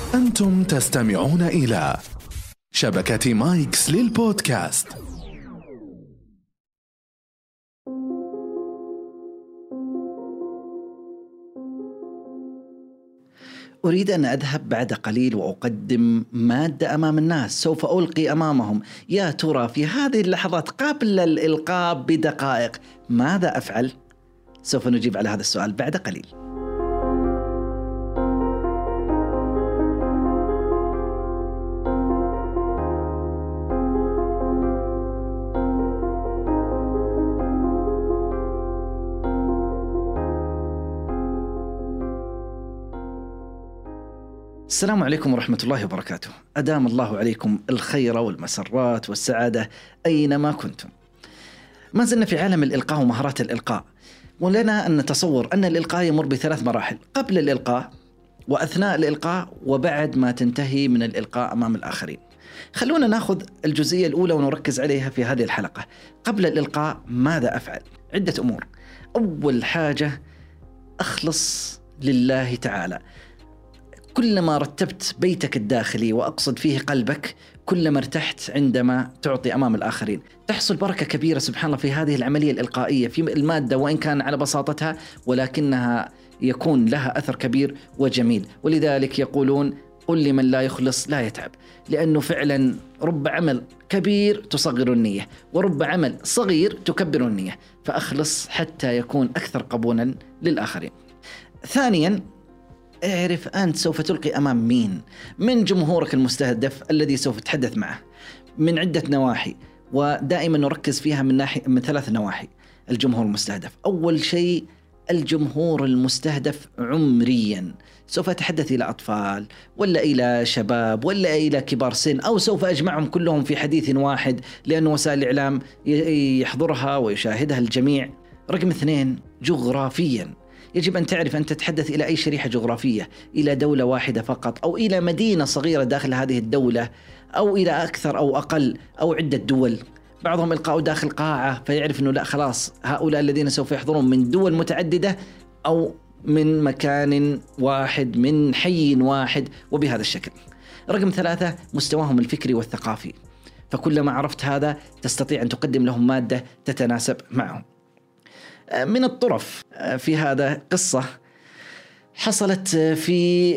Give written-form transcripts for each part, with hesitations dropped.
أنتم تستمعون إلى شبكة مايكس للبودكاست. أريد أن أذهب بعد قليل وأقدم مادة أمام الناس سوف ألقي أمامهم. يا ترى في هذه اللحظات قبل الإلقاء بدقائق ماذا أفعل؟ سوف نجيب على هذا السؤال بعد قليل. السلام عليكم ورحمة الله وبركاته. أدام الله عليكم الخير والمسرات والسعادة أينما كنتم. ما زلنا في عالم الإلقاء ومهارات الإلقاء، ولنا أن نتصور أن الإلقاء يمر بثلاث مراحل: قبل الإلقاء، وأثناء الإلقاء، وبعد ما تنتهي من الإلقاء أمام الآخرين. خلونا نأخذ الجزئية الأولى ونركز عليها في هذه الحلقة. قبل الإلقاء ماذا أفعل؟ عدة أمور. أول حاجة، أخلص لله تعالى. كلما رتبت بيتك الداخلي وأقصد فيه قلبك، كلما ارتحت عندما تعطي أمام الآخرين. تحصل بركة كبيرة سبحان الله في هذه العملية الإلقائية، في المادة وإن كان على بساطتها ولكنها يكون لها أثر كبير وجميل. ولذلك يقولون: قل لمن لا يخلص لا يتعب، لأنه فعلا رب عمل كبير تصغر النية، ورب عمل صغير تكبر النية، فأخلص حتى يكون أكثر قبولا للآخرين. ثانيا، اعرف أنت سوف تلقي أمام مين من جمهورك المستهدف الذي سوف تتحدث معه من عدة نواحي، ودائما نركز فيها من ثلاث نواحي. الجمهور المستهدف، أول شيء الجمهور المستهدف عمريا، سوف أتحدث إلى أطفال ولا إلى شباب ولا إلى كبار سن، أو سوف أجمعهم كلهم في حديث واحد، لأن وسائل الإعلام يحضرها ويشاهدها الجميع. رقم 2، جغرافيا، يجب أن تعرف أن تتحدث إلى أي شريحة جغرافية، إلى دولة واحدة فقط، أو إلى مدينة صغيرة داخل هذه الدولة، أو إلى أكثر أو أقل، أو عدة دول. بعضهم إلقاء داخل قاعة فيعرف أنه لا خلاص هؤلاء الذين سوف يحضرون من دول متعددة أو من مكان واحد من حي واحد، وبهذا الشكل. رقم 3، مستواهم الفكري والثقافي، فكلما عرفت هذا تستطيع أن تقدم لهم مادة تتناسب معهم. من الطرف في هذا قصة حصلت في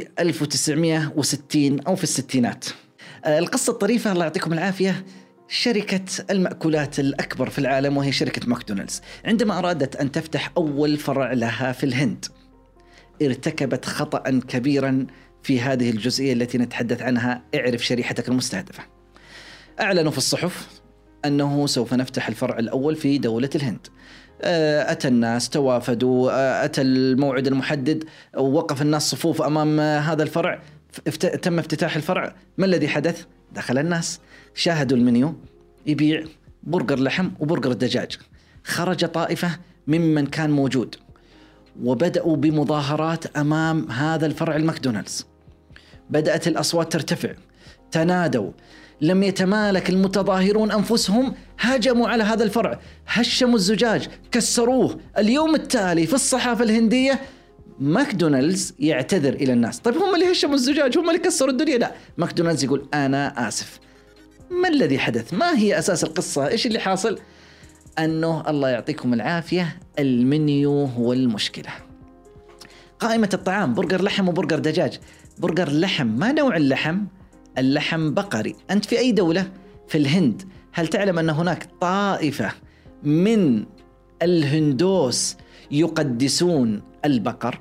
1960 أو في الستينات. القصة الطريفة الله يعطيكم العافية، شركة المأكولات الأكبر في العالم وهي شركة ماكدونالدز، عندما أرادت أن تفتح أول فرع لها في الهند ارتكبت خطأ كبيرا في هذه الجزئية التي نتحدث عنها. اعرف شريحتك المستهدفة. أعلنوا في الصحف أنه سوف نفتح الفرع الأول في دولة الهند. أتى الناس، توافدوا، أتى الموعد المحدد، ووقف الناس صفوف أمام هذا الفرع، تم افتتاح الفرع. ما الذي حدث؟ دخل الناس، شاهدوا المنيو يبيع برجر لحم وبرجر دجاج. خرج طائفة ممن كان موجود وبدأوا بمظاهرات أمام هذا الفرع الماكدونالدز. بدأت الأصوات ترتفع، تنادوا، لم يتمالك المتظاهرون أنفسهم، هاجموا على هذا الفرع، هشموا الزجاج، كسروه. اليوم التالي في الصحافة الهندية ماكدونالدز يعتذر إلى الناس. طيب هم اللي هشموا الزجاج، هم اللي كسروا الدنيا؟ لا، ماكدونالدز يقول أنا آسف. ما الذي حدث؟ ما هي أساس القصة؟ إيش اللي حاصل؟ أنه الله يعطيكم العافية المنيو هو المشكلة. قائمة الطعام برجر لحم وبرجر دجاج. برجر لحم، ما نوع اللحم؟ اللحم بقري. أنت في أي دولة؟ في الهند. هل تعلم أن هناك طائفة من الهندوس يقدسون البقر؟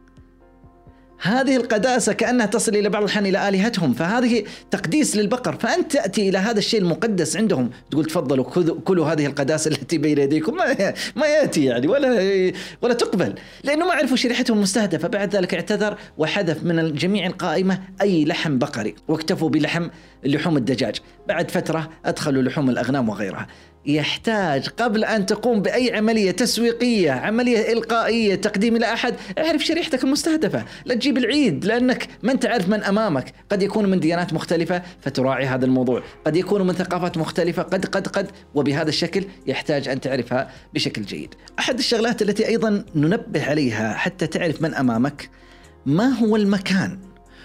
هذه القداسة كأنها تصل إلى بعض الأحيان إلى آلهتهم، فهذه تقديس للبقر. فأنت تأتي إلى هذا الشيء المقدس عندهم تقول تفضلوا كلوا هذه القداسة التي بين يديكم، ما يأتي يعني ولا تقبل، لأنه ما عرفوا شريحتهم المستهدفة. بعد ذلك اعتذر وحذف من جميع القائمة أي لحم بقري، واكتفوا لحوم الدجاج. بعد فترة أدخلوا لحوم الأغنام وغيرها. يحتاج قبل أن تقوم بأي عملية تسويقية، عملية إلقائية، تقديم إلى أحد، اعرف شريحتك المستهدفة. لا تجيب العيد، لأنك ما أنت عارف من أمامك. قد يكونوا من ديانات مختلفة فتراعي هذا الموضوع، قد يكونوا من ثقافات مختلفة، قد وبهذا الشكل يحتاج أن تعرفها بشكل جيد. أحد الشغلات التي أيضا ننبه عليها حتى تعرف من أمامك، ما هو المكان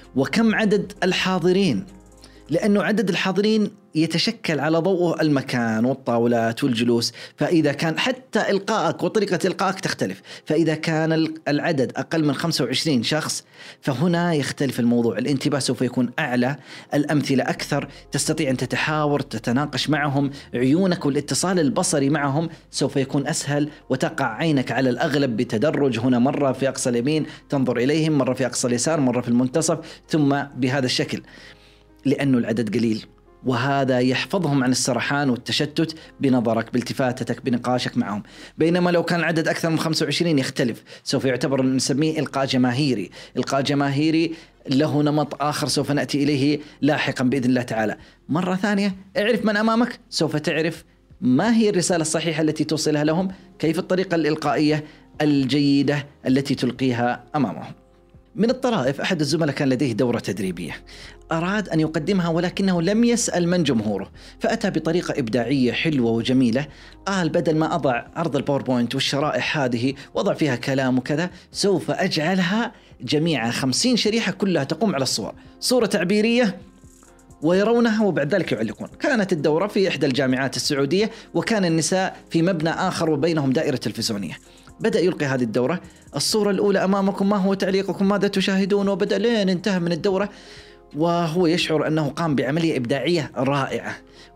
وكم عدد الحاضرين، لأنه عدد الحاضرين يتشكل على ضوء المكان والطاولات والجلوس. فإذا كان حتى إلقائك وطريقة إلقائك تختلف، فإذا كان العدد أقل من 25 شخص فهنا يختلف الموضوع، الانتباه سوف يكون أعلى، الأمثلة أكثر، تستطيع أن تتحاور تتناقش معهم، عيونك والاتصال البصري معهم سوف يكون أسهل، وتقع عينك على الأغلب بتدرج، هنا مرة في أقصى اليمين تنظر إليهم، مرة في أقصى اليسار، مرة في المنتصف، ثم بهذا الشكل، لأنه العدد قليل. وهذا يحفظهم عن السرحان والتشتت بنظرك، بالتفاتتك، بنقاشك معهم. بينما لو كان العدد أكثر من 25 يختلف، سوف يعتبر نسميه إلقاء جماهيري. إلقاء جماهيري له نمط آخر سوف نأتي إليه لاحقا بإذن الله تعالى. مرة ثانية، اعرف من أمامك، سوف تعرف ما هي الرسالة الصحيحة التي توصلها لهم، كيف الطريقة الإلقائية الجيدة التي تلقيها أمامهم. من الطرائف، أحد الزملاء كان لديه دورة تدريبية، أراد أن يقدمها ولكنه لم يسأل من جمهوره، فأتى بطريقة إبداعية حلوة وجميلة. قال بدل ما أضع عرض الباوربوينت والشرائح هذه وضع فيها كلام وكذا، سوف أجعلها جميعا 50 شريحة كلها تقوم على الصور، صورة تعبيرية ويرونها وبعد ذلك يعلقون. كانت الدورة في إحدى الجامعات السعودية، وكان النساء في مبنى آخر وبينهم دائرة تلفزيونية. بدأ يلقي هذه الدورة، الصورة الأولى أمامكم، ما هو تعليقكم، ماذا تشاهدون، وبدأ لين انتهى من الدورة وهو يشعر أنه قام بعملية إبداعية رائعة،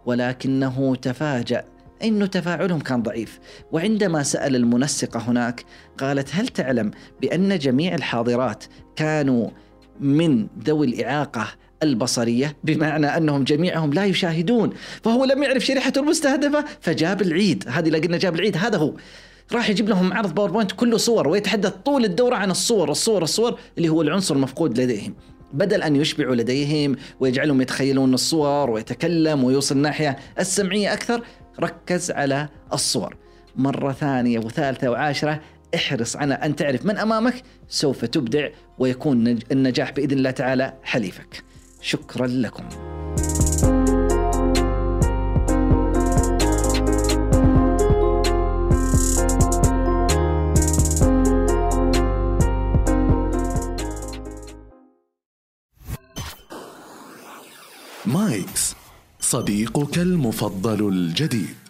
ولكنه تفاجأ أن تفاعلهم كان ضعيف. وعندما سأل المنسقة هناك قالت: هل تعلم بأن جميع الحاضرات كانوا من ذوي الإعاقة البصرية، بمعنى أنهم جميعهم لا يشاهدون، فهو لم يعرف شريحته المستهدفة فجاب العيد. هذه لقينا جاب العيد، هذا هو راح يجيب لهم عرض باوربوينت كله صور، ويتحدث طول الدورة عن الصور اللي هو العنصر المفقود لديهم، بدل أن يشبعوا لديهم ويجعلهم يتخيلون الصور ويتكلم ويوصل الناحية السمعية أكثر. ركز على الصور. مرة ثانية وثالثة وعاشرة، احرص على أن تعرف من أمامك، سوف تبدع ويكون النجاح بإذن الله تعالى حليفك. شكرا لكم. مايكس، صديقك المفضل الجديد.